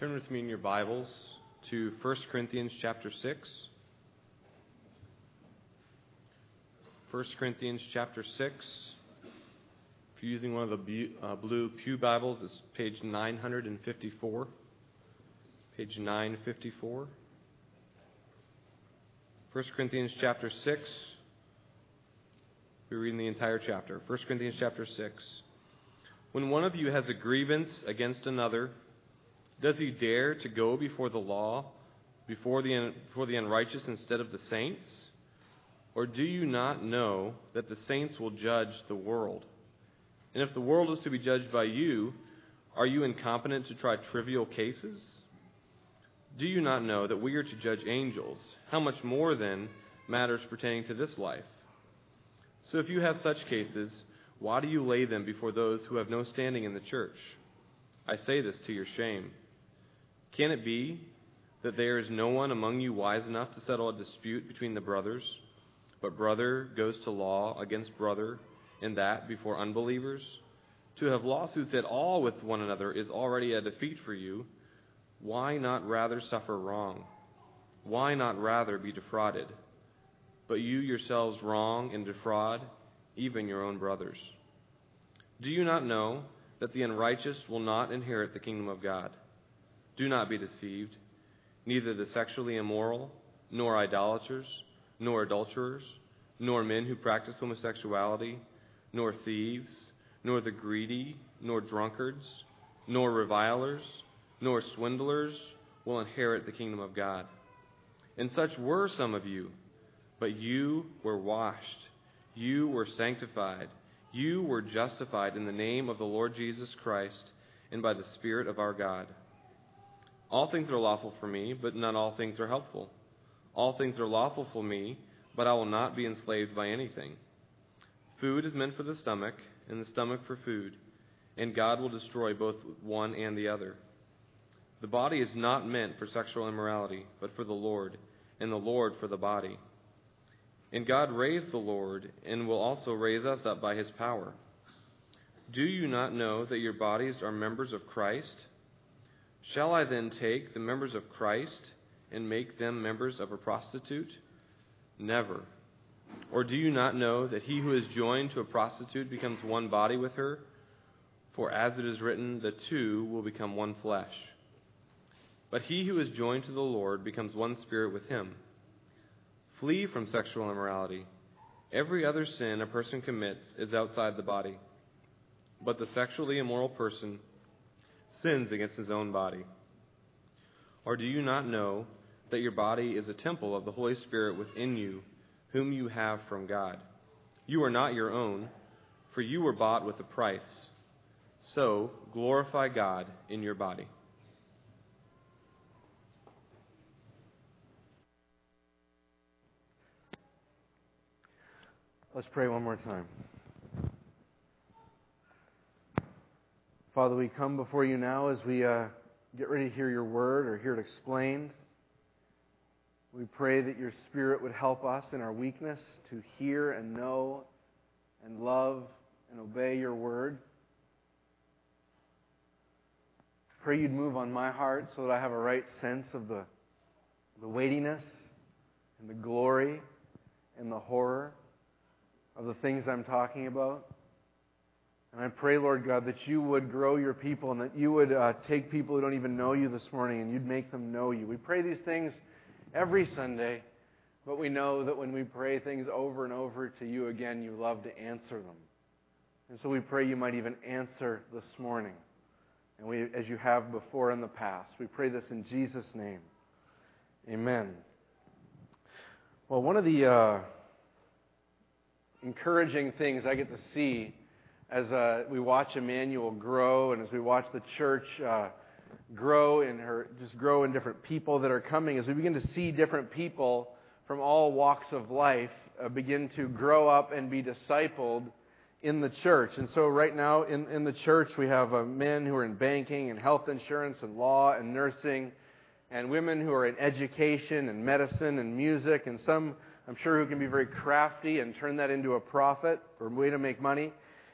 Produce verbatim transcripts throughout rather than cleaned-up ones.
Turn with me in your Bibles to First Corinthians chapter six. First Corinthians chapter six. If you're using one of the bu- uh, blue pew Bibles, it's page nine fifty-four. Page nine fifty-four. First Corinthians chapter six. We're reading the entire chapter. First Corinthians chapter six. When one of you has a grievance against another, does he dare to go before the law, before the, before the unrighteous instead of the saints? Or do you not know that the saints will judge the world? And if the world is to be judged by you, are you incompetent to try trivial cases? Do you not know that we are to judge angels? How much more, then, matters pertaining to this life? So if you have such cases, why do you lay them before those who have no standing in the church? I say this to your shame. Can it be that there is no one among you wise enough to settle a dispute between the brothers, but brother goes to law against brother, and that before unbelievers? To have lawsuits at all with one another is already a defeat for you. Why not rather suffer wrong? Why not rather be defrauded? But you yourselves wrong and defraud even your own brothers. Do you not know that the unrighteous will not inherit the kingdom of God? Do not be deceived. Neither the sexually immoral, nor idolaters, nor adulterers, nor men who practice homosexuality, nor thieves, nor the greedy, nor drunkards, nor revilers, nor swindlers will inherit the kingdom of God. And such were some of you, but you were washed, you were sanctified, you were justified in the name of the Lord Jesus Christ and by the Spirit of our God. All things are lawful for me, but not all things are helpful. All things are lawful for me, but I will not be enslaved by anything. Food is meant for the stomach, and the stomach for food, and God will destroy both one and the other. The body is not meant for sexual immorality, but for the Lord, and the Lord for the body. And God raised the Lord, and will also raise us up by his power. Do you not know that your bodies are members of Christ? Shall I then take the members of Christ and make them members of a prostitute? Never. Or do you not know that he who is joined to a prostitute becomes one body with her? For as it is written, the two will become one flesh. But he who is joined to the Lord becomes one spirit with him. Flee from sexual immorality. Every other sin a person commits is outside the body, but the sexually immoral person sins against his own body. Or do you not know that your body is a temple of the Holy Spirit within you, whom you have from God? You are not your own, for you were bought with a price. So glorify God in your body. Let's pray one more time. Father, we come before you now as we uh, get ready to hear your word or hear it explained. We pray that your Spirit would help us in our weakness to hear and know and love and obey your word. Pray you'd move on my heart so that I have a right sense of the, the weightiness and the glory and the horror of the things I'm talking about. And I pray, Lord God, that you would grow your people and that you would uh, take people who don't even know you this morning and you'd make them know you. We pray these things every Sunday, but we know that when we pray things over and over to you again, you love to answer them. And so we pray you might even answer this morning, and we, as you have before in the past. We pray this in Jesus' name. Amen. Well, one of the uh, encouraging things I get to see as uh, we watch Emmanuel grow, and as we watch the church uh, grow in her, just grow in different people that are coming, as we begin to see different people from all walks of life uh, begin to grow up and be discipled in the church. And so right now in, in the church we have uh, men who are in banking and health insurance and law and nursing, and women who are in education and medicine and music, and some, I'm sure, who can be very crafty and turn that into a profit or way to make money.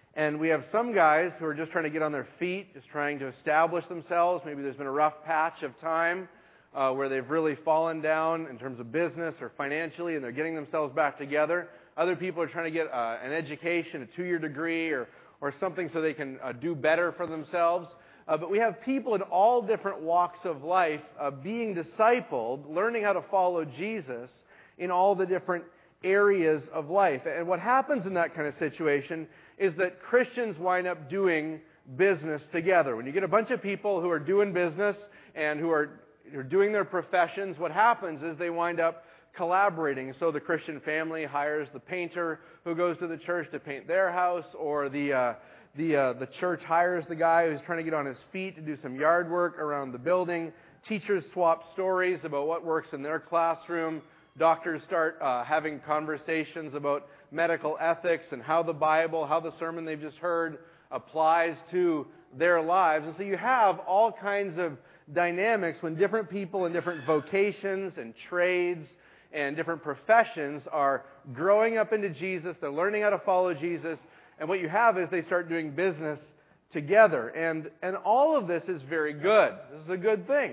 And we have some guys who are just trying to get on their feet, just trying to establish themselves. Maybe there's been a rough patch of time uh, where they've really fallen down in terms of business or financially, and they're getting themselves back together. Other people are trying to get uh, an education, a two-year degree, or, or something so they can uh, do better for themselves. Uh, but we have people in all different walks of life uh, being discipled, learning how to follow Jesus in all the different areas of life. And what happens in that kind of situation is that Christians wind up doing business together. When you get a bunch of people who are doing business and who are, who are doing their professions, what happens is they wind up collaborating. So the Christian family hires the painter who goes to the church to paint their house, or the uh, the uh, the church hires the guy who's trying to get on his feet to do some yard work around the building. Teachers swap stories about what works in their classroom. Doctors start uh, having conversations about medical ethics and how the Bible, how the sermon they've just heard applies to their lives. And so you have all kinds of dynamics when different people in different vocations and trades and different professions are growing up into Jesus. They're learning how to follow Jesus. And what you have is they start doing business together. And, and all of this is very good. This is a good thing.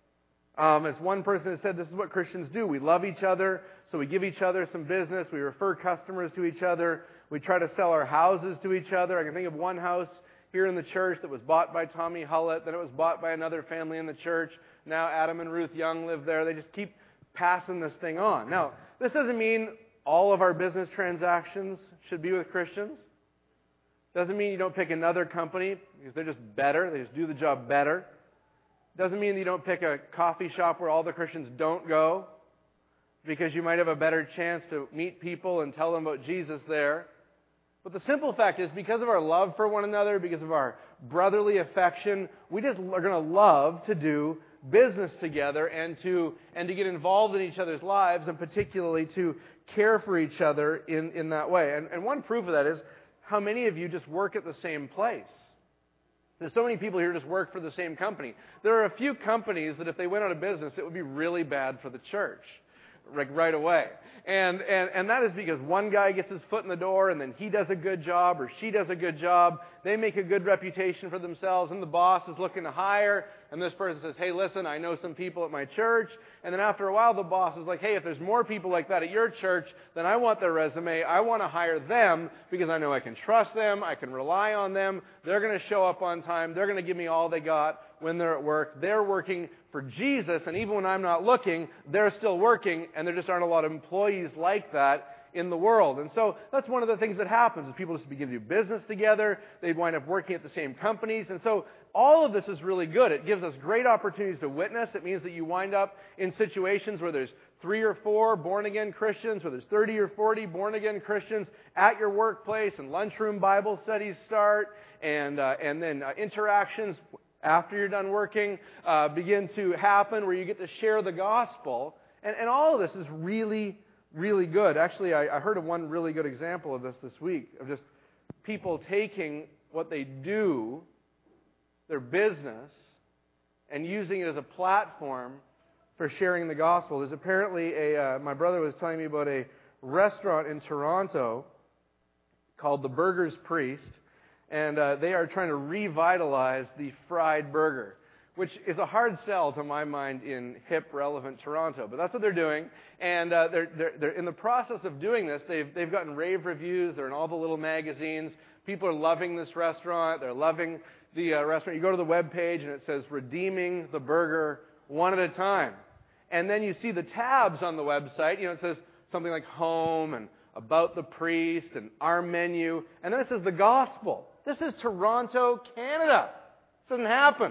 Um, as one person has said, this is what Christians do. We love each other, so we give each other some business. We refer customers to each other. We try to sell our houses to each other. I can think of one house here in the church that was bought by Tommy Hullett. Then it was bought by another family in the church. Now Adam and Ruth Young live there. They just keep passing this thing on. Now, this doesn't mean all of our business transactions should be with Christians. Doesn't mean you don't pick another company because they're just better. They just do the job better. Doesn't mean that you don't pick a coffee shop where all the Christians don't go, because you might have a better chance to meet people and tell them about Jesus there. But the simple fact is, because of our love for one another, because of our brotherly affection, we just are going to love to do business together and to and to get involved in each other's lives, and particularly to care for each other in, in that way. And, and one proof of that is how many of you just work at the same place. There's so many people here who just work for the same company. There are a few companies that if they went out of business, it would be really bad for the church, like right away. And, and, and that is because one guy gets his foot in the door, and then he does a good job, or she does a good job. They make a good reputation for themselves, and the boss is looking to hire, and this person says, hey, listen, I know some people at my church. And then after a while, the boss is like, hey, if there's more people like that at your church, then I want their resume. I want to hire them because I know I can trust them. I can rely on them. They're going to show up on time. They're going to give me all they got when they're at work. They're working for Jesus, and even when I'm not looking, they're still working, and there just aren't a lot of employees like that in the world. And so that's one of the things that happens is people just begin to do business together. They wind up working at the same companies. And so all of this is really good. It gives us great opportunities to witness. It means that you wind up in situations where there's three or four born-again Christians, where there's thirty or forty born-again Christians at your workplace, and lunchroom Bible studies start, and, uh, and then uh, interactions after you're done working uh, begin to happen where you get to share the gospel. And, and all of this is really really good. Actually, I, I heard of one really good example of this this week, of just people taking what they do, their business, and using it as a platform for sharing the gospel. There's apparently a, uh, my brother was telling me about a restaurant in Toronto called the Burger's Priest, and uh, they are trying to revitalize the fried burger, which is a hard sell to my mind in hip, relevant Toronto. But that's what they're doing. And uh, they're, they're, they're in the process of doing this. They've, they've gotten rave reviews. They're in all the little magazines. People are loving this restaurant. They're loving the uh, restaurant. You go to the web page and it says, redeeming the burger one at a time. And then you see the tabs on the website. You know, it says something like home and about the priest and our menu. And then it says the gospel. This is Toronto, Canada. This doesn't happen.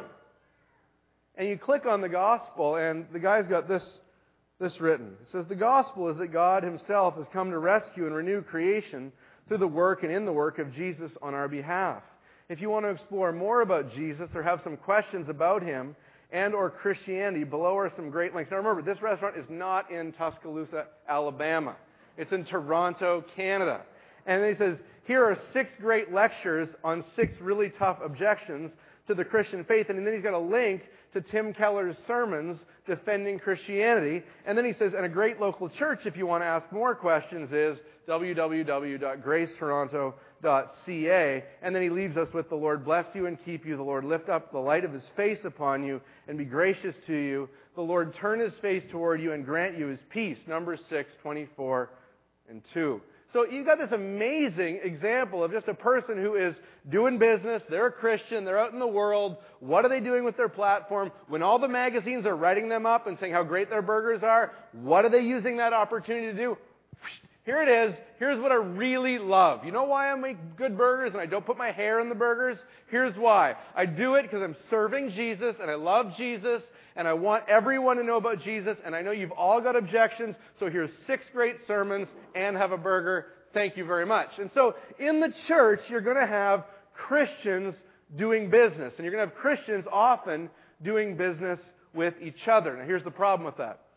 And you click on the gospel, and the guy's got this, this written. It says, the gospel is that God himself has come to rescue and renew creation through the work and in the work of Jesus on our behalf. If you want to explore more about Jesus or have some questions about him and or Christianity, below are some great links. Now remember, this restaurant is not in Tuscaloosa, Alabama. It's in Toronto, Canada. And then he says, here are six great lectures on six really tough objections to the Christian faith. And then he's got a link to Tim Keller's sermons defending Christianity. And then he says, and a great local church, if you want to ask more questions, is w w w dot grace toronto .ca, and then he leaves us with, the Lord bless you and keep you. The Lord lift up the light of his face upon you and be gracious to you. The Lord turn his face toward you and grant you his peace. Numbers six, twenty-four and two. So you've got this amazing example of just a person who is doing business. They're a Christian. They're out in the world. What are they doing with their platform? When all the magazines are writing them up and saying how great their burgers are, what are they using that opportunity to do? Here it is. Here's what I really love. You know why I make good burgers and I don't put my hair in the burgers? Here's why. I do it because I'm serving Jesus and I love Jesus and I want everyone to know about Jesus, and I know you've all got objections, so here's six great sermons and have a burger. Thank you very much. And so in the church, you're going to have Christians doing business, and you're going to have Christians often doing business with each other. Now here's the problem with that.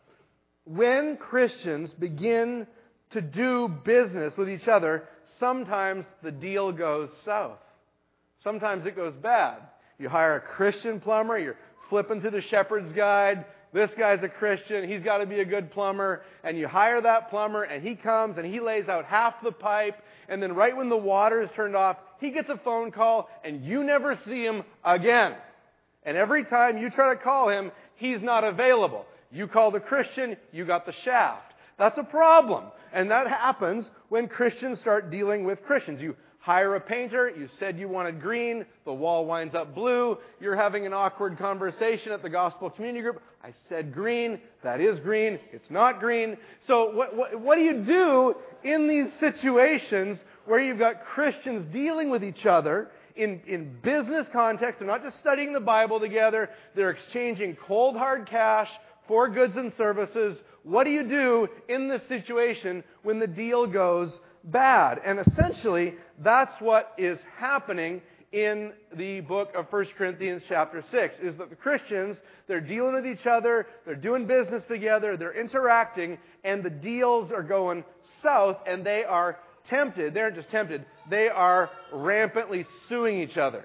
When Christians begin to do business with each other, sometimes the deal goes south. Sometimes it goes bad. You hire a Christian plumber, you're flipping through the Shepherd's Guide. This guy's a Christian. He's got to be a good plumber. And you hire that plumber, and he comes, and he lays out half the pipe. And then right when the water is turned off, he gets a phone call, and you never see him again. And every time you try to call him, he's not available. You call the Christian, you got the shaft. That's a problem. And that happens when Christians start dealing with Christians. You hire a painter, you said you wanted green, the wall winds up blue, you're having an awkward conversation at the gospel community group. I said green, that is green, it's not green. So what, what, what do you do in these situations where you've got Christians dealing with each other in, in business context? They're not just studying the Bible together, they're exchanging cold hard cash for goods and services. What do you do in this situation when the deal goes bad? And essentially, that's what is happening in the book of First Corinthians chapter six, is that the Christians, they're dealing with each other, they're doing business together, they're interacting, and the deals are going south, and they are tempted. They aren't just tempted, they are rampantly suing each other.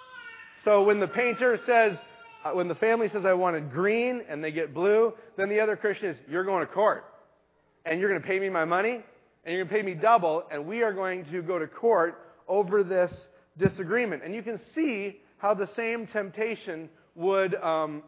So when the painter says, uh, when the family says, I wanted green, and they get blue, then the other Christian is, you're going to court, and you're going to pay me my money, and you're going to pay me double, and we are going to go to court over this disagreement. And you can see how the same temptation would um,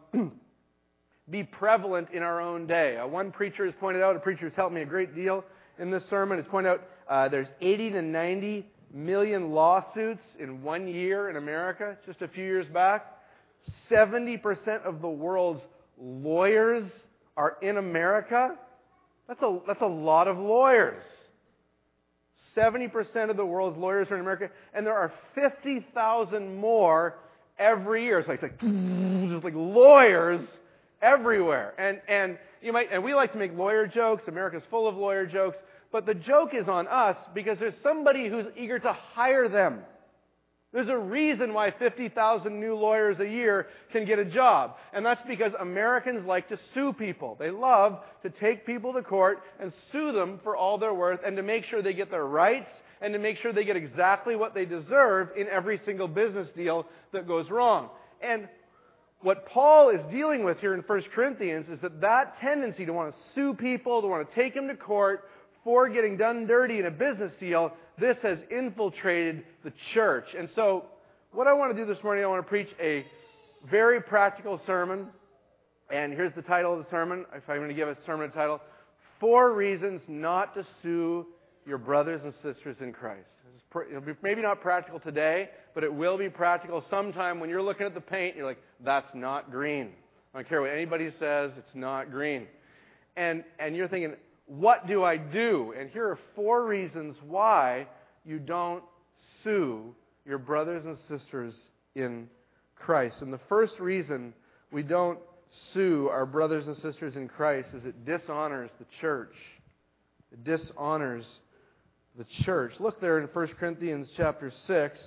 be prevalent in our own day. Uh, one preacher has pointed out, a preacher has helped me a great deal in this sermon, has pointed out uh, there's eighty to ninety million lawsuits in one year in America, just a few years back. seventy percent of the world's lawyers are in America. That's a, that's a lot of lawyers. seventy percent of the world's lawyers are in America, and there are fifty thousand more every year. It's like, it's like just like lawyers everywhere. And and you might and we like to make lawyer jokes. America's full of lawyer jokes, but the joke is on us because there's somebody who's eager to hire them. There's a reason why fifty thousand new lawyers a year can get a job. And that's because Americans like to sue people. They love to take people to court and sue them for all they're worth and to make sure they get their rights and to make sure they get exactly what they deserve in every single business deal that goes wrong. And what Paul is dealing with here in First Corinthians is that that tendency to want to sue people, to want to take them to court for getting done dirty in a business deal, this has infiltrated the church. And so what I want to do this morning, I want to preach a very practical sermon. And here's the title of the sermon, if I'm going to give a sermon title, Four Reasons Not to Sue Your Brothers and Sisters in Christ. It'll be maybe not practical today, but it will be practical sometime when you're looking at the paint, you're like, that's not green. I don't care what anybody says, it's not green. And and you're thinking, what do I do? And here are four reasons why you don't sue your brothers and sisters in Christ. And the first reason we don't sue our brothers and sisters in Christ is it dishonors the church. It dishonors the church. Look there in First Corinthians chapter six.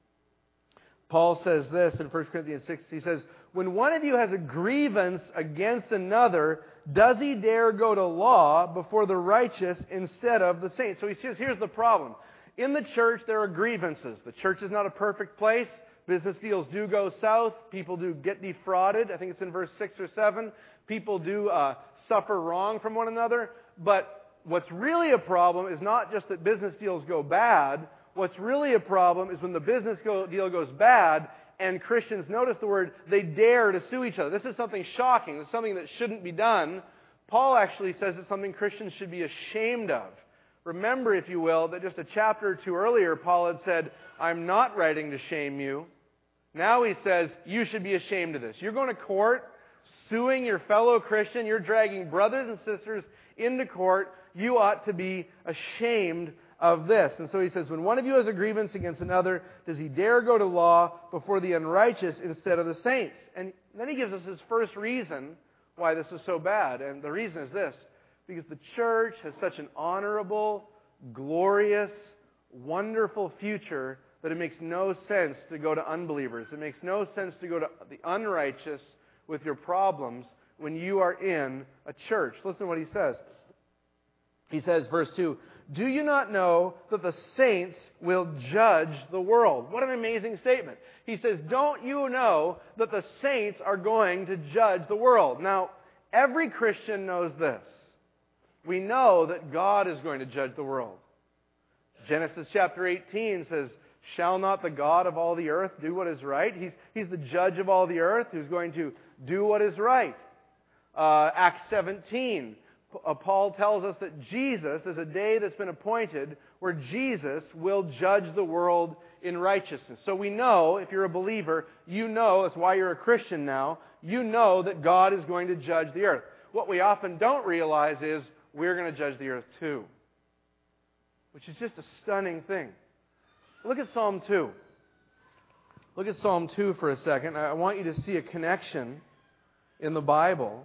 Paul says this in First Corinthians six. He says, when one of you has a grievance against another, does he dare go to law before the righteous instead of the saints? So he says, here's the problem. In the church, there are grievances. The church is not a perfect place. Business deals do go south. People do get defrauded. I think it's in verse six or seven. People do uh, suffer wrong from one another. But what's really a problem is not just that business deals go bad. What's really a problem is when the business go, deal goes bad and Christians, notice the word, they dare to sue each other. This is something shocking. It's something that shouldn't be done. Paul actually says it's something Christians should be ashamed of. Remember, if you will, that just a chapter or two earlier, Paul had said, I'm not writing to shame you. Now he says, you should be ashamed of this. You're going to court, suing your fellow Christian. You're dragging brothers and sisters into court. You ought to be ashamed of this. And so he says, when one of you has a grievance against another, does he dare go to law before the unrighteous instead of the saints? And then he gives us his first reason why this is so bad. And the reason is this: because the church has such an honorable, glorious, wonderful future that it makes no sense to go to unbelievers. It makes no sense to go to the unrighteous with your problems when you are in a church. Listen to what he says. He says, verse two, do you not know that the saints will judge the world? What an amazing statement. He says, don't you know that the saints are going to judge the world? Now, every Christian knows this. We know that God is going to judge the world. Genesis chapter eighteen says, shall not the God of all the earth do what is right? He's, he's the judge of all the earth who's going to do what is right. Uh, Acts seventeen, uh, Paul tells us that Jesus is a day that's been appointed where Jesus will judge the world in righteousness. So we know, if you're a believer, you know, that's why you're a Christian now, you know that God is going to judge the earth. What we often don't realize is we're going to judge the earth too, which is just a stunning thing. Look at Psalm two. Look at Psalm two for a second. I want you to see a connection in the Bible.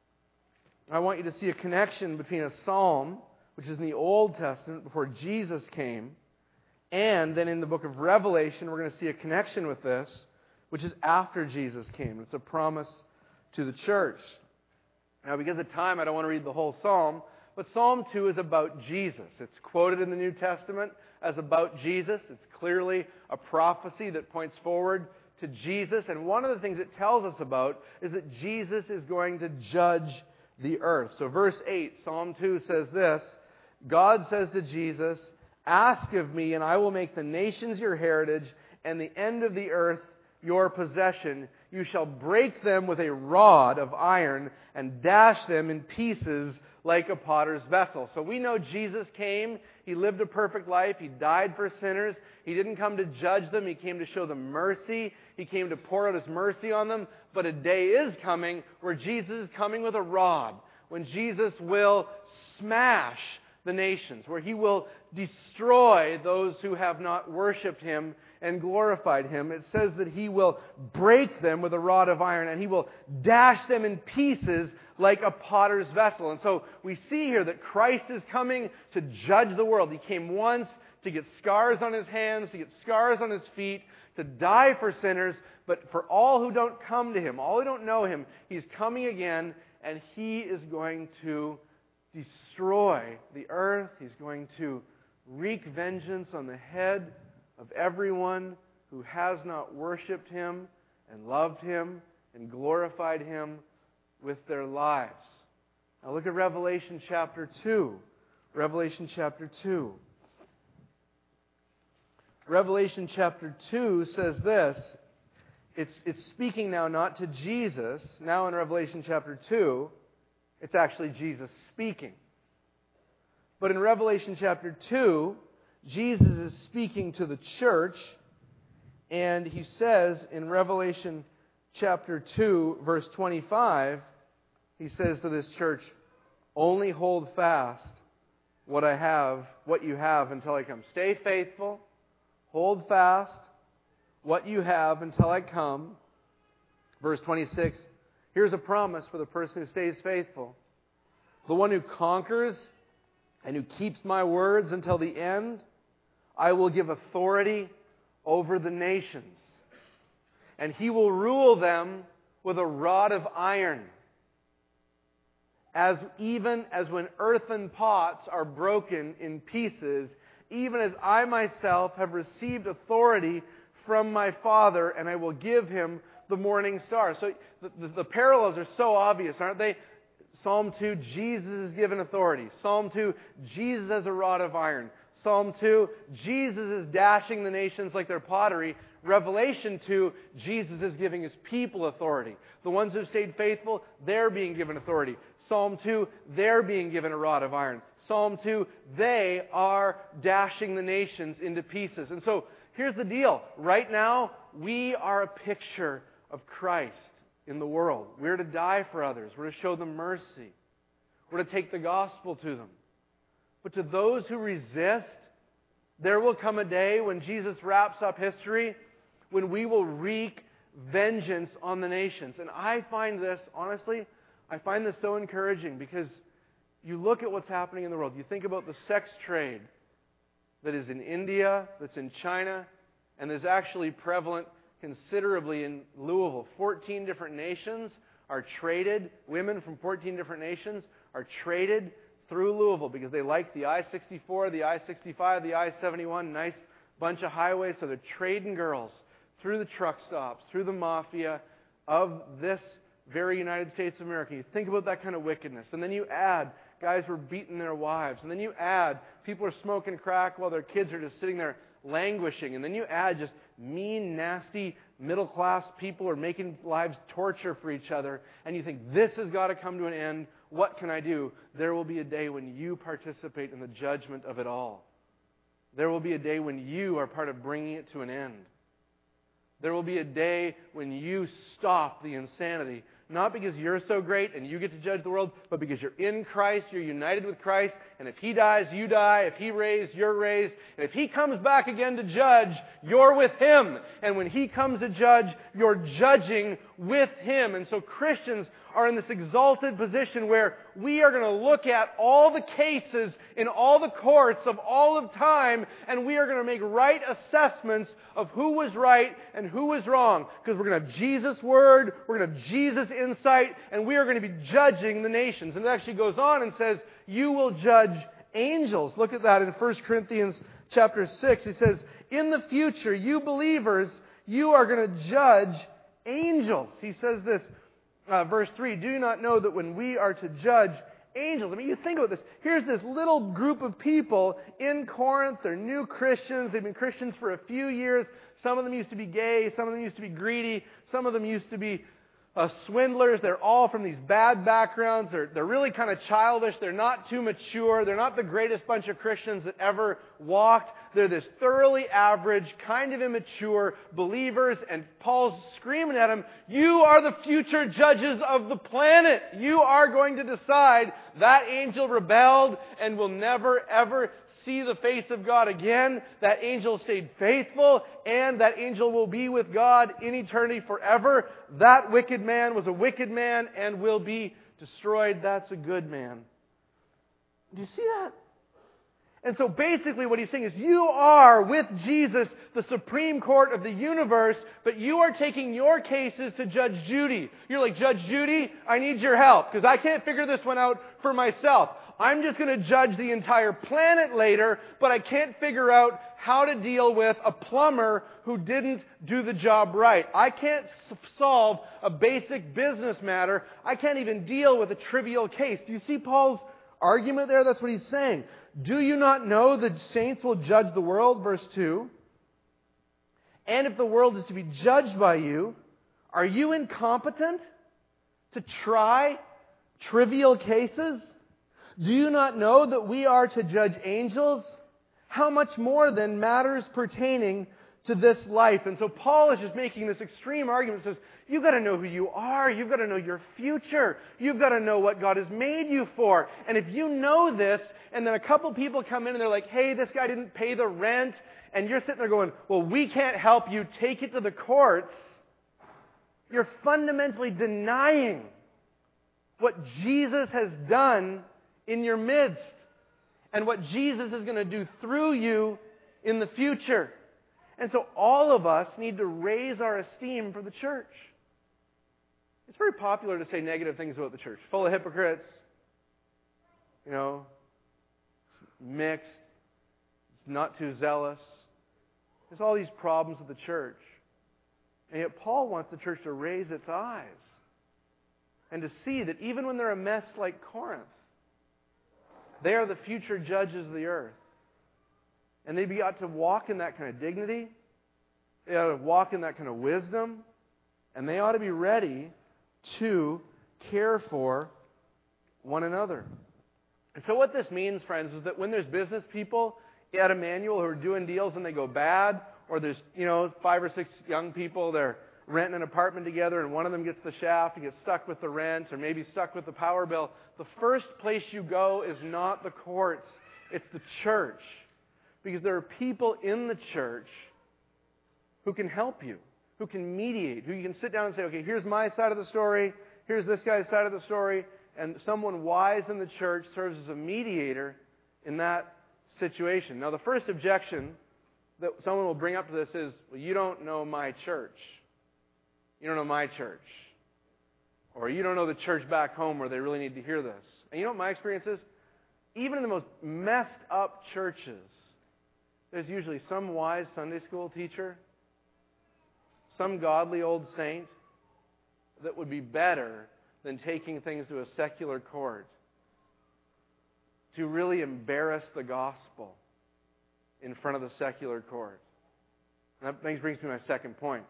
I want you to see a connection between a psalm, which is in the Old Testament before Jesus came, and then in the book of Revelation, we're going to see a connection with this, which is after Jesus came. It's a promise to the church. Now, because of time, I don't want to read the whole psalm, but Psalm two is about Jesus. It's quoted in the New Testament as about Jesus. It's clearly a prophecy that points forward to Jesus. And one of the things it tells us about is that Jesus is going to judge the earth. So verse eight, Psalm two says this, God says to Jesus, ask of me, and I will make the nations your heritage, and the end of the earth your possession. You shall break them with a rod of iron, and dash them in pieces like a potter's vessel. So we know Jesus came. He lived a perfect life. He died for sinners. He didn't come to judge them. He came to show them mercy. He came to pour out His mercy on them. But a day is coming where Jesus is coming with a rod, when Jesus will smash the nations, where He will destroy those who have not worshipped Him and glorified Him. It says that He will break them with a rod of iron, and He will dash them in pieces like a potter's vessel. And so we see here that Christ is coming to judge the world. He came once to get scars on His hands, to get scars on His feet, to die for sinners, but for all who don't come to Him, all who don't know Him, He's coming again, and He is going to destroy the earth. He's going to wreak vengeance on the head of everyone who has not worshipped Him and loved Him and glorified Him with their lives. Now look at Revelation chapter two. Revelation chapter two. Revelation chapter two says this. It's, it's speaking now not to Jesus. Now in Revelation chapter two, it's actually Jesus speaking. But in Revelation chapter two, Jesus is speaking to the church, and He says in Revelation chapter two, verse twenty-five, He says to this church, only hold fast what I have, what you have until I come. Stay faithful, hold fast what you have until I come. Verse twenty-six, here's a promise for the person who stays faithful. The one who conquers and who keeps my words until the end, I will give authority over the nations, and he will rule them with a rod of iron, as even as when earthen pots are broken in pieces, even as I myself have received authority from my Father, and I will give him the morning star. So the, the, the parallels are so obvious, aren't they? Psalm two, Jesus is given authority. Psalm two, Jesus has a rod of iron. Psalm two, Jesus is dashing the nations like they're pottery. Revelation two, Jesus is giving His people authority. The ones who stayed faithful, they're being given authority. Psalm two, they're being given a rod of iron. Psalm two, they are dashing the nations into pieces. And so, here's the deal. Right now, we are a picture of Christ in the world. We're to die for others. We're to show them mercy. We're to take the gospel to them. But to those who resist, there will come a day when Jesus wraps up history, when we will wreak vengeance on the nations. And I find this, honestly, I find this so encouraging because you look at what's happening in the world. You think about the sex trade that is in India, that's in China, and there's actually prevalent considerably in Louisville. fourteen different nations are traded, women from fourteen different nations are traded through Louisville because they like the I sixty-four, the I sixty-five, the I seventy-one, nice bunch of highways, so they're trading girls through the truck stops, through the mafia of this very United States of America. You think about that kind of wickedness. And then you add guys were beating their wives. And then you add people are smoking crack while their kids are just sitting there languishing. And then you add just mean, nasty, middle-class people are making lives torture for each other. And you think, this has got to come to an end. What can I do? There will be a day when you participate in the judgment of it all. There will be a day when you are part of bringing it to an end. There will be a day when you stop the insanity. Not because you're so great and you get to judge the world, but because you're in Christ, you're united with Christ, and if He dies, you die. If He raised, you're raised. And if He comes back again to judge, you're with Him. And when He comes to judge, you're judging with Him. And so Christians are in this exalted position where we are going to look at all the cases in all the courts of all of time, and we are going to make right assessments of who was right and who was wrong. Because we're going to have Jesus' Word, we're going to have Jesus' insight, and we are going to be judging the nations. And it actually goes on and says, you will judge angels. Look at that in First Corinthians chapter six. He says, in the future, you believers, you are going to judge angels. He says this, uh, verse three, do you not know that when we are to judge angels? I mean, you think about this. Here's this little group of people in Corinth. They're new Christians. They've been Christians for a few years. Some of them used to be gay. Some of them used to be greedy. Some of them used to be uh, swindlers. They're all from these bad backgrounds. They're, they're really kind of childish. They're not too mature. They're not the greatest bunch of Christians that ever walked. They're this thoroughly average, kind of immature believers. And Paul's screaming at them, you are the future judges of the planet. You are going to decide that angel rebelled and will never, ever see the face of God again. That angel stayed faithful, and that angel will be with God in eternity forever. That wicked man was a wicked man and will be destroyed. That's a good man. Do you see that? And so basically what he's saying is you are, with Jesus, the Supreme Court of the universe, but you are taking your cases to Judge Judy. You're like, Judge Judy, I need your help because I can't figure this one out for myself. I'm just going to judge the entire planet later, but I can't figure out how to deal with a plumber who didn't do the job right. I can't solve a basic business matter. I can't even deal with a trivial case. Do you see Paul's argument there? That's what he's saying. Do you not know that saints will judge the world? Verse two. And if the world is to be judged by you, are you incompetent to try trivial cases? Do you not know that we are to judge angels? How much more then matters pertaining to this life? And so Paul is just making this extreme argument. He says, you've got to know who you are. You've got to know your future. You've got to know what God has made you for. And if you know this, and then a couple people come in and they're like, hey, this guy didn't pay the rent, and you're sitting there going, well, we can't help you, take it to the courts, you're fundamentally denying what Jesus has done in your midst and what Jesus is going to do through you in the future. And so all of us need to raise our esteem for the church. It's very popular to say negative things about the church. Full of hypocrites, you know, mixed, it's not too zealous. There's all these problems with the church. And yet Paul wants the church to raise its eyes and to see that even when they're a mess like Corinth, they are the future judges of the earth. And they ought to walk in that kind of dignity. They ought to walk in that kind of wisdom. And they ought to be ready to care for one another. And so what this means, friends, is that when there's business people at Emmanuel who are doing deals and they go bad, or there's, you know, five or six young people, they're renting an apartment together and one of them gets the shaft and gets stuck with the rent or maybe stuck with the power bill, the first place you go is not the courts, it's the church. Because there are people in the church who can help you, who can mediate, who you can sit down and say, okay, here's my side of the story, here's this guy's side of the story, and someone wise in the church serves as a mediator in that situation. Now, the first objection that someone will bring up to this is, well, you don't know my church. You don't know my church. Or you don't know the church back home where they really need to hear this. And you know what my experience is? Even in the most messed up churches, there's usually some wise Sunday school teacher, some godly old saint that would be better than taking things to a secular court to really embarrass the gospel in front of the secular court. And that brings me to my second point.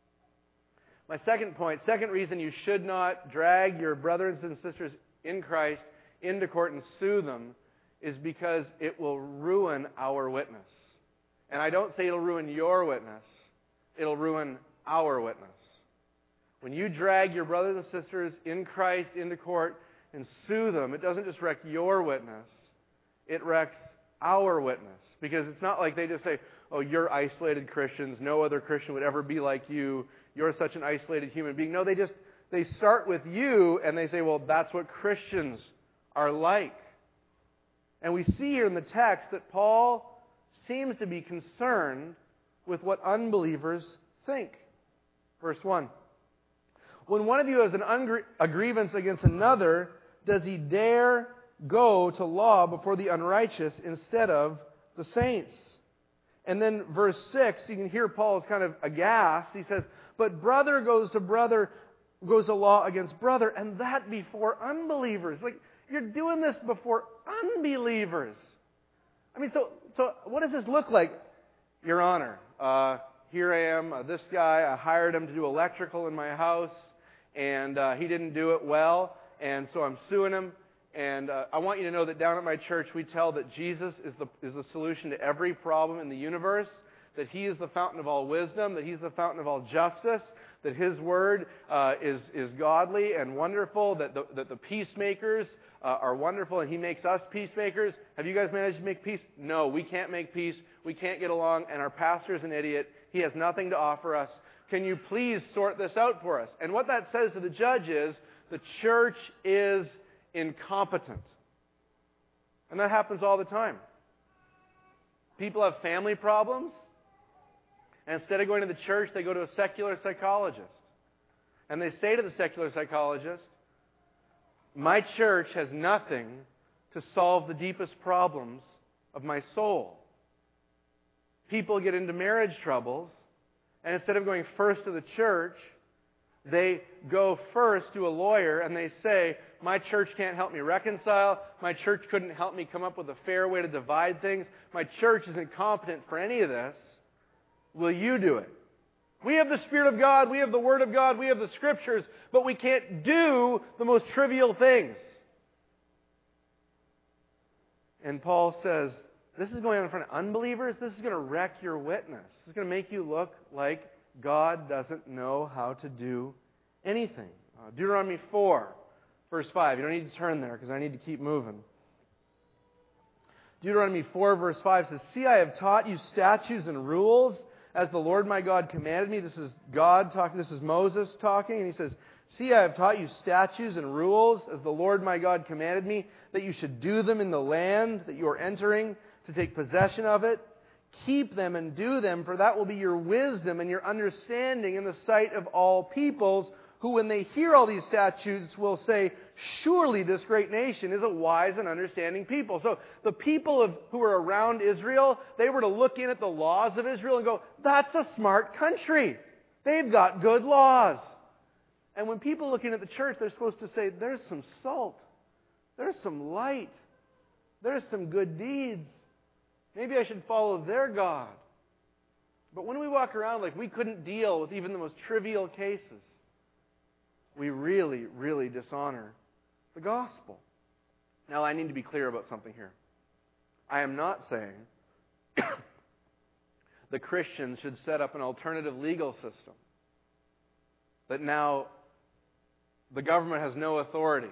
My second point, second reason you should not drag your brothers and sisters in Christ into court and sue them is because it will ruin our witness. And I don't say it'll ruin your witness. It'll ruin our witness. When you drag your brothers and sisters in Christ into court and sue them, it doesn't just wreck your witness. It wrecks our witness. Because it's not like they just say, oh, you're isolated Christians. No other Christian would ever be like you. You're such an isolated human being. No, they just, they start with you and they say, well, that's what Christians are like. And we see here in the text that Paul seems to be concerned with what unbelievers think. Verse one. When one of you has an ungr- a grievance against another, does he dare go to law before the unrighteous instead of the saints? And then verse six, you can hear Paul is kind of aghast. He says, but brother goes to brother, goes to law against brother, and that before unbelievers. Like, you're doing this before unbelievers. I mean, so so what does this look like? Your Honor, uh, here I am, uh, this guy, I hired him to do electrical in my house, and uh, he didn't do it well, and so I'm suing him. And uh, I want you to know that down at my church, we tell that Jesus is the is the solution to every problem in the universe, that He is the fountain of all wisdom, that He's the fountain of all justice, that His Word uh, is, is godly and wonderful, that the, that the peacemakers uh, are wonderful, and He makes us peacemakers. Have you guys managed to make peace? No, we can't make peace. We can't get along, and our pastor is an idiot. He has nothing to offer us. Can you please sort this out for us? And what that says to the judge is, the church is incompetent. And that happens all the time. People have family problems, and instead of going to the church, they go to a secular psychologist. And they say to the secular psychologist, my church has nothing to solve the deepest problems of my soul. People get into marriage troubles, and instead of going first to the church, they go first to a lawyer and they say, my church can't help me reconcile. My church couldn't help me come up with a fair way to divide things. My church is incompetent for any of this. Will you do it? We have the Spirit of God. We have the Word of God. We have the Scriptures. But we can't do the most trivial things. And Paul says, this is going on in front of unbelievers. This is going to wreck your witness. This is going to make you look like God doesn't know how to do anything. Uh, Deuteronomy four, verse five. You don't need to turn there because I need to keep moving. Deuteronomy four, verse five says, see, I have taught you statutes and rules as the Lord my God commanded me. This is God talking. This is Moses talking. And he says, see, I have taught you statutes and rules as the Lord my God commanded me, that you should do them in the land that you are entering to take possession of it. Keep them and do them, for that will be your wisdom and your understanding in the sight of all peoples, who when they hear all these statutes will say, surely this great nation is a wise and understanding people. So the people of, who were around Israel, they were to look in at the laws of Israel and go, that's a smart country. They've got good laws. And when people look in at the church, they're supposed to say, there's some salt. There's some light. There's some good deeds. Maybe I should follow their God. But when we walk around like we couldn't deal with even the most trivial cases, we really, really dishonor the gospel. Now, I need to be clear about something here. I am not saying the Christians should set up an alternative legal system. That now the government has no authority.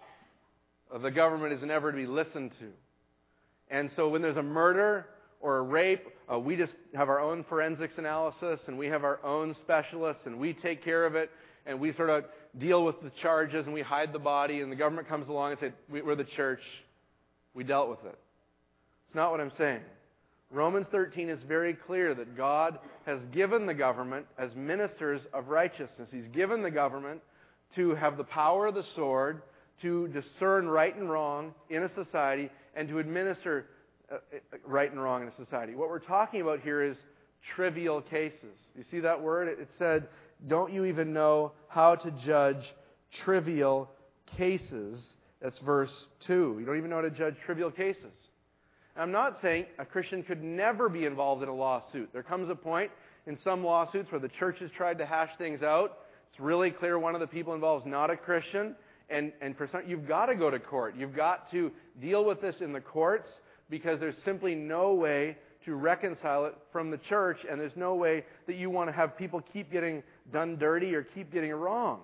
The government is never to be listened to. And so when there's a murder or a rape, uh, we just have our own forensics analysis and we have our own specialists and we take care of it and we sort of deal with the charges and we hide the body and the government comes along and says, we're the church, we dealt with it. It's not what I'm saying. Romans thirteen is very clear that God has given the government as ministers of righteousness. He's given the government to have the power of the sword, to discern right and wrong in a society, and to administer right and wrong in a society. What we're talking about here is trivial cases. You see that word? It said, don't you even know how to judge trivial cases? That's verse two. You don't even know how to judge trivial cases. I'm not saying a Christian could never be involved in a lawsuit. There comes a point in some lawsuits where the church has tried to hash things out. It's really clear one of the people involved is not a Christian. And, and for some, you've got to go to court. You've got to deal with this in the courts because there's simply no way to reconcile it from the church, and there's no way that you want to have people keep getting done dirty or keep getting wronged.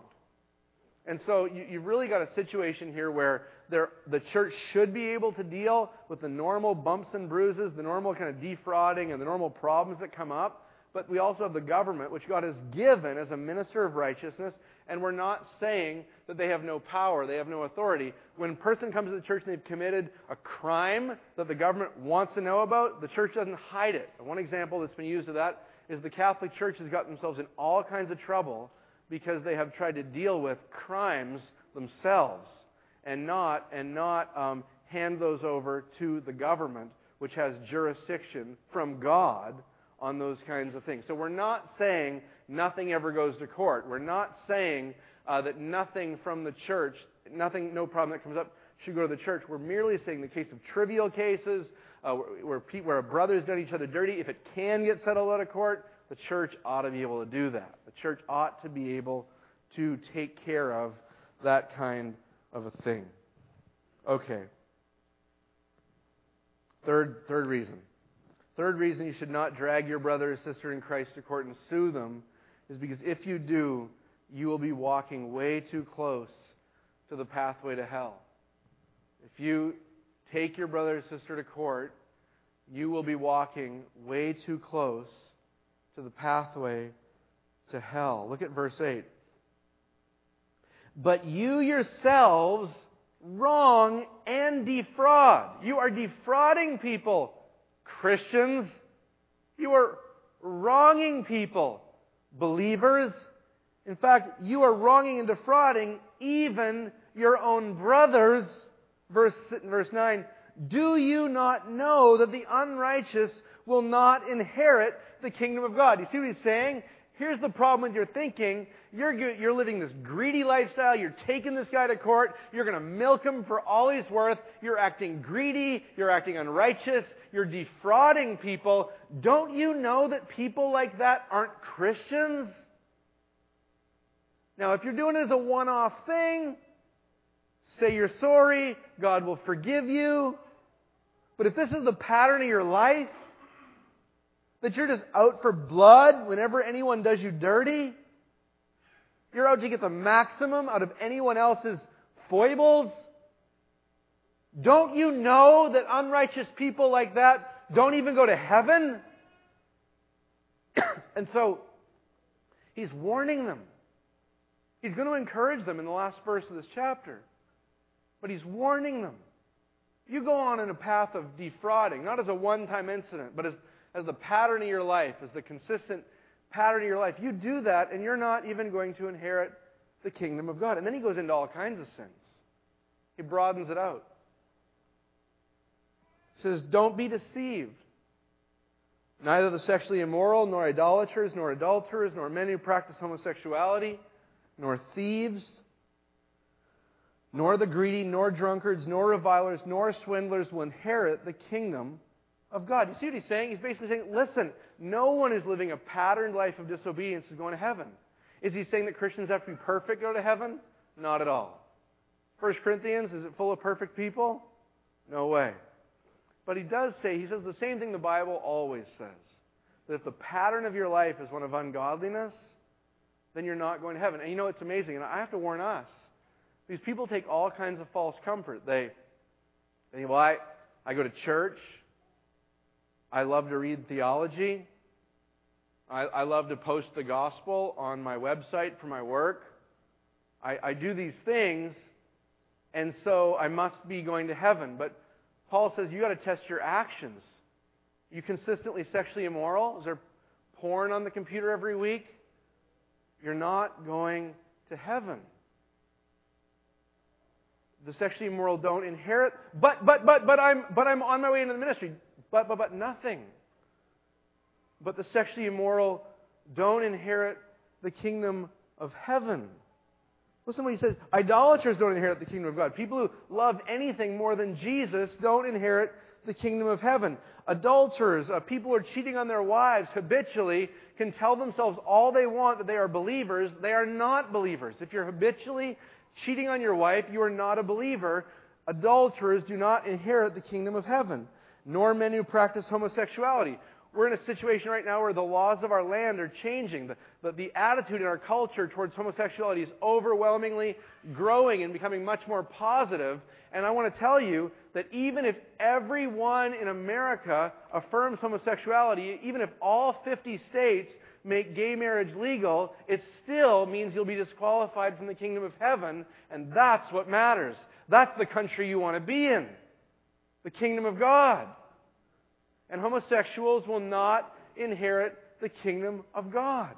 And so you, you've really got a situation here where there, the church should be able to deal with the normal bumps and bruises, the normal kind of defrauding and the normal problems that come up. But we also have the government, which God has given as a minister of righteousness, and we're not saying that they have no power, they have no authority. When a person comes to the church and they've committed a crime that the government wants to know about, the church doesn't hide it. One example that's been used of that is the Catholic Church has got themselves in all kinds of trouble because they have tried to deal with crimes themselves and not, and not um, hand those over to the government, which has jurisdiction from God on those kinds of things. So we're not saying nothing ever goes to court. We're not saying uh, that nothing from the church, nothing, no problem that comes up should go to the church. We're merely saying the case of trivial cases, uh, where, where, where a brother's done each other dirty, if it can get settled out of court, the church ought to be able to do that. The church ought to be able to take care of that kind of a thing. Okay. Third, third reason. Third reason you should not drag your brother or sister in Christ to court and sue them is because if you do, you will be walking way too close to the pathway to hell. If you take your brother or sister to court, you will be walking way too close to the pathway to hell. Look at verse eight. But you yourselves wrong and defraud. You are defrauding people, Christians. You are wronging people, believers. In fact, you are wronging and defrauding even your own brothers. Verse, verse nine, do you not know that the unrighteous will not inherit the kingdom of God? You see what he's saying? Here's the problem with your thinking. You're, you're living this greedy lifestyle. You're taking this guy to court. You're going to milk him for all he's worth. You're acting greedy. You're acting unrighteous. You're defrauding people. Don't you know that people like that aren't Christians? Now, if you're doing it as a one-off thing, say you're sorry. God will forgive you. But if this is the pattern of your life, that you're just out for blood whenever anyone does you dirty, you're out to get the maximum out of anyone else's foibles, don't you know that unrighteous people like that don't even go to heaven? And so, he's warning them. He's going to encourage them in the last verse of this chapter. But he's warning them. You go on in a path of defrauding, not as a one-time incident, but as, as the pattern of your life, as the consistent pattern of your life. You do that, and you're not even going to inherit the kingdom of God. And then he goes into all kinds of sins. He broadens it out. He says, don't be deceived. Neither the sexually immoral, nor idolaters, nor adulterers, nor men who practice homosexuality, nor thieves, nor the greedy, nor drunkards, nor revilers, nor swindlers will inherit the kingdom of God. You see what he's saying? He's basically saying, listen, no one is living a patterned life of disobedience is going to heaven. Is he saying that Christians have to be perfect to go to heaven? Not at all. First Corinthians, is it full of perfect people? No way. But he does say, he says the same thing the Bible always says. That if the pattern of your life is one of ungodliness, then you're not going to heaven. And you know, it's amazing. And I have to warn us. These people take all kinds of false comfort. They, they think, well, I, I go to church. I love to read theology. I, I love to post the gospel on my website for my work. I, I do these things, and so I must be going to heaven. But Paul says you got to test your actions. Are you consistently sexually immoral? Is there porn on the computer every week? You're not going to heaven. The sexually immoral don't inherit. But but but but I'm but I'm on my way into the ministry. But but but nothing. But the sexually immoral don't inherit the kingdom of heaven. Listen to what he says. Idolaters don't inherit the kingdom of God. People who love anything more than Jesus don't inherit the kingdom of heaven. Adulterers, uh, people who are cheating on their wives habitually, can tell themselves all they want that they are believers. They are not believers. If you're habitually cheating on your wife, you are not a believer. Adulterers do not inherit the kingdom of heaven, nor men who practice homosexuality. We're in a situation right now where the laws of our land are changing. The, the, the attitude in our culture towards homosexuality is overwhelmingly growing and becoming much more positive. And I want to tell you that even if everyone in America affirms homosexuality, even if all fifty states make gay marriage legal, it still means you'll be disqualified from the kingdom of heaven, and that's what matters. That's the country you want to be in, the kingdom of God. And homosexuals will not inherit the kingdom of God.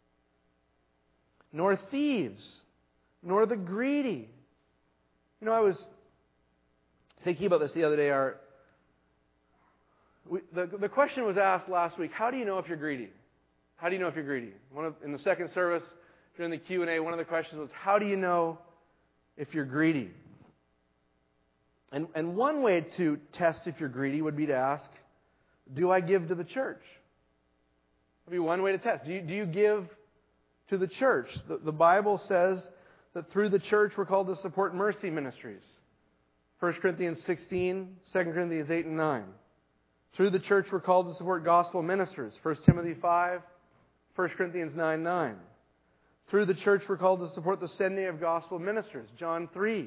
Nor thieves, nor the greedy. You know, I was thinking about this the other day. Our, we, the, the question was asked last week, how do you know if you're greedy? How do you know if you're greedy? One of, in the second service, during the Q and A, one of the questions was, how do you know if you're greedy? And, and one way to test if you're greedy would be to ask, do I give to the church? That would be one way to test. Do you, do you give to the church? The, the Bible says that through the church we're called to support mercy ministries. First Corinthians sixteen, Second Corinthians eight and nine. Through the church we're called to support gospel ministers. First Timothy five, First Corinthians nine nine. Through the church we're called to support the sending of gospel ministers. John three.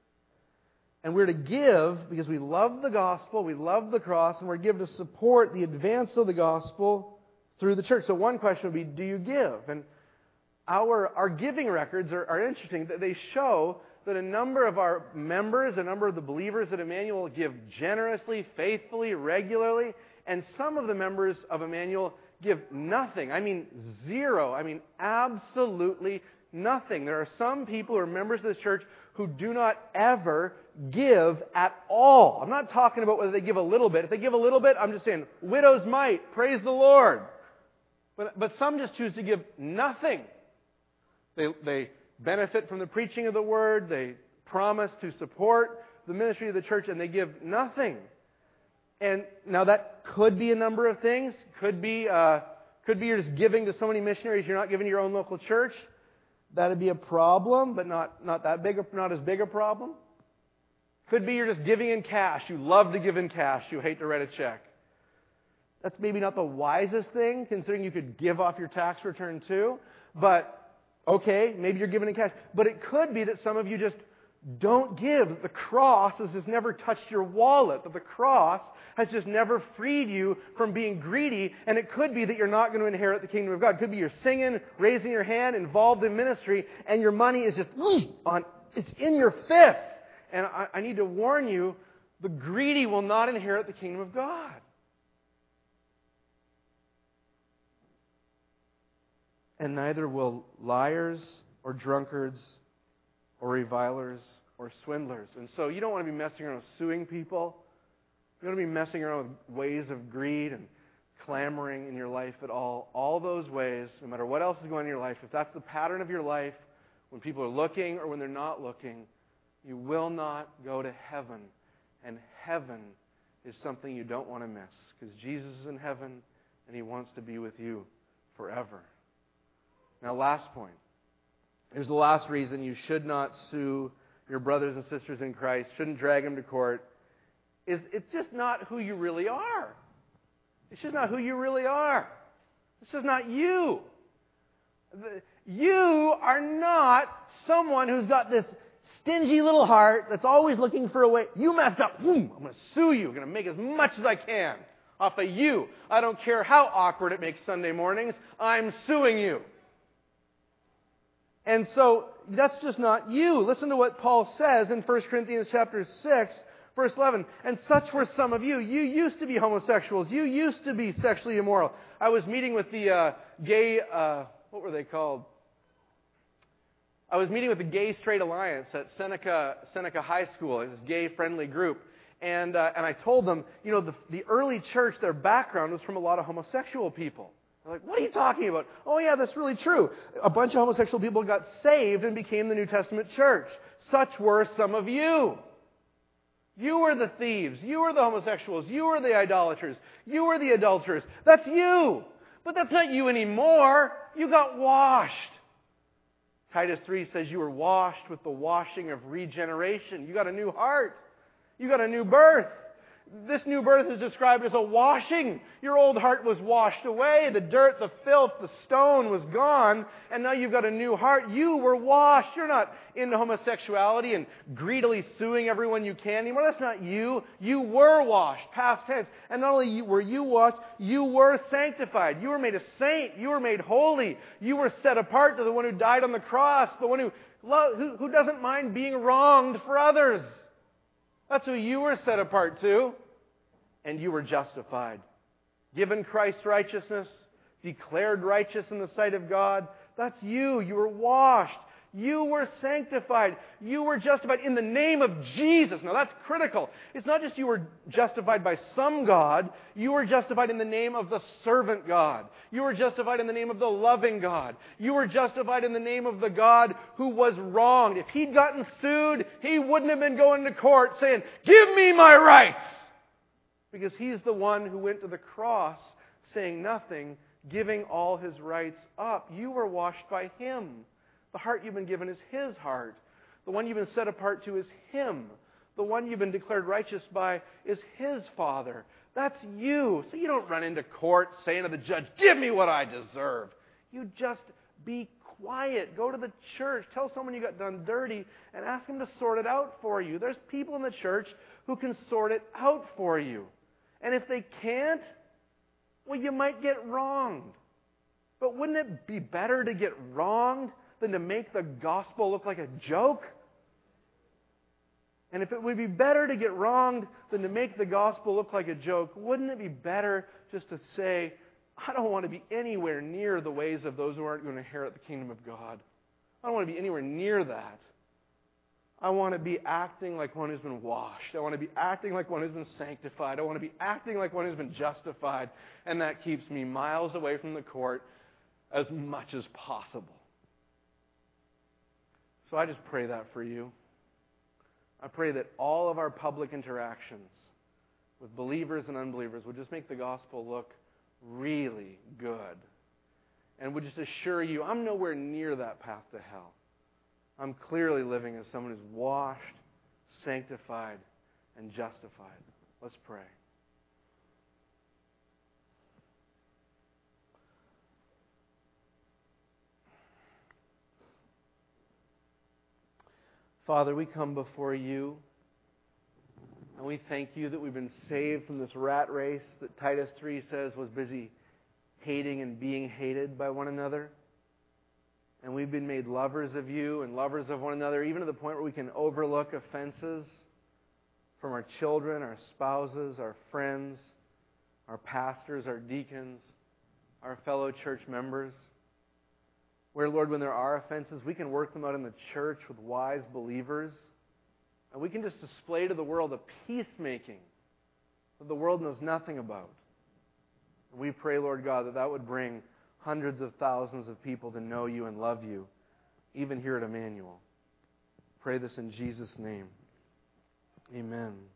And we're to give because we love the gospel, we love the cross, and we're to give to support the advance of the gospel through the church. So one question would be, do you give? And our, our giving records are, are interesting. They show that a number of our members, a number of the believers at Emmanuel give generously, faithfully, regularly, and some of the members of Emmanuel give nothing. I mean zero. I mean absolutely nothing. There are some people who are members of this church who do not ever give at all. I'm not talking about whether they give a little bit. If they give a little bit, I'm just saying, widow's mite, praise the Lord. But, but some just choose to give nothing. They, they benefit from the preaching of the Word. They promise to support the ministry of the church, and they give nothing. And now that could be a number of things. Could be, uh, could be you're just giving to so many missionaries, you're not giving to your own local church. That'd be a problem, but not, not that big, a, not as big a problem. Could be you're just giving in cash. You love to give in cash. You hate to write a check. That's maybe not the wisest thing, considering you could give off your tax return too. But, okay, maybe you're giving in cash. But it could be that some of you just don't give. That the cross has just never touched your wallet. That the cross has just never freed you from being greedy. And it could be that you're not going to inherit the kingdom of God. It could be you're singing, raising your hand, involved in ministry, and your money is just on, it's in your fist. And I, I need to warn you, the greedy will not inherit the kingdom of God. And neither will liars or drunkards or revilers or swindlers. And so you don't want to be messing around with suing people. You don't want to be messing around with ways of greed and clamoring in your life at all. All those ways, no matter what else is going on in your life, if that's the pattern of your life, when people are looking or when they're not looking, you will not go to heaven. And heaven is something you don't want to miss, because Jesus is in heaven and He wants to be with you forever. Now, last point. Here's the last reason you should not sue your brothers and sisters in Christ, shouldn't drag them to court, is it's just not who you really are. It's just not who you really are. It's just not you. You are not someone who's got this stingy little heart that's always looking for a way. You messed up. Boom, I'm going to sue you. I'm going to make as much as I can off of you. I don't care how awkward it makes Sunday mornings. I'm suing you. And so that's just not you. Listen to what Paul says in First Corinthians chapter six, verse eleven. And such were some of you. You used to be homosexuals. You used to be sexually immoral. I was meeting with the uh, gay, uh, what were they called? I was meeting with the Gay Straight Alliance at Seneca Seneca High School. It was a gay-friendly group. And uh, and I told them, you know, the, the early church, their background was from a lot of homosexual people. They're like, what are you talking about? Oh, yeah, that's really true. A bunch of homosexual people got saved and became the New Testament church. Such were some of you. You were the thieves. You were the homosexuals. You were the idolaters. You were the adulterers. That's you. But that's not you anymore. You got washed. Titus three says you were washed with the washing of regeneration. You got a new heart. You got a new birth. This new birth is described as a washing. Your old heart was washed away. The dirt, the filth, the stone was gone. And now you've got a new heart. You were washed. You're not into homosexuality and greedily suing everyone you can anymore. That's not you. You were washed. Past tense. And not only were you washed, you were sanctified. You were made a saint. You were made holy. You were set apart to the one who died on the cross. The one who, who, who doesn't mind being wronged for others. That's who you were set apart to. And you were justified. Given Christ's righteousness, declared righteous in the sight of God. That's you. You were washed. You were sanctified. You were justified in the name of Jesus. Now that's critical. It's not just you were justified by some God. You were justified in the name of the servant God. You were justified in the name of the loving God. You were justified in the name of the God who was wronged. If He'd gotten sued, He wouldn't have been going to court saying, "Give me my rights." Because He's the one who went to the cross saying nothing, giving all His rights up. You were washed by Him. The heart you've been given is His heart. The one you've been set apart to is Him. The one you've been declared righteous by is His Father. That's you. So you don't run into court saying to the judge, "Give me what I deserve." You just be quiet. Go to the church. Tell someone you got done dirty and ask them to sort it out for you. There's people in the church who can sort it out for you. And if they can't, well, you might get wronged. But wouldn't it be better to get wronged than to make the gospel look like a joke? And if it would be better to get wronged than to make the gospel look like a joke, wouldn't it be better just to say, I don't want to be anywhere near the ways of those who aren't going to inherit the kingdom of God. I don't want to be anywhere near that. I want to be acting like one who's been washed. I want to be acting like one who's been sanctified. I want to be acting like one who's been justified. And that keeps me miles away from the court as much as possible. So I just pray that for you. I pray that all of our public interactions with believers and unbelievers would just make the gospel look really good. And would just assure you, I'm nowhere near that path to hell. I'm clearly living as someone who's washed, sanctified, and justified. Let's pray. Father, we come before you, and we thank you that we've been saved from this rat race that Titus three says was busy hating and being hated by one another. And we've been made lovers of you and lovers of one another, even to the point where we can overlook offenses from our children, our spouses, our friends, our pastors, our deacons, our fellow church members. Where, Lord, when there are offenses, we can work them out in the church with wise believers. And we can just display to the world a peacemaking that the world knows nothing about. And we pray, Lord God, that that would bring hundreds of thousands of people to know you and love you, even here at Emmanuel. Pray this in Jesus' name. Amen.